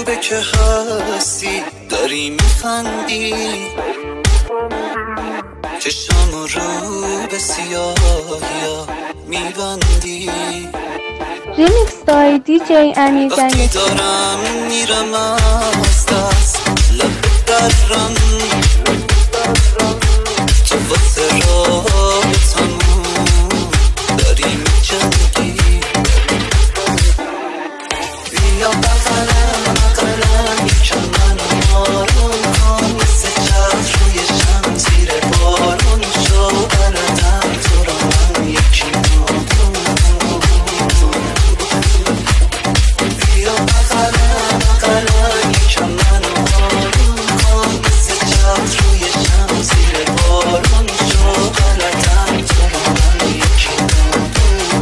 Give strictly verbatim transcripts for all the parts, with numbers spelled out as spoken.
غریبه که هستی داری میخندی، چشم رو به سیاهیا میبندی. ریمیکس دای دی جی امیر وقتی گنگستر. دارم میرم از دست لب درم، تو واسه رابطمون داری میجنگی. بیا بغلم بغلم یکم منو آروم کن، مثل چتر روی شمزیر بارون شو بلدم تو رو من یکی نادون. بیا بغلم بغلم یکم منو آروم کن، مثل چتر روی شمزیر بارون شو بلدم تو رو من یکی نادون.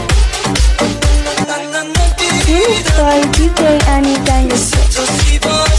ریمیکس دای دی جی امیر گنگستر. تو زیبایی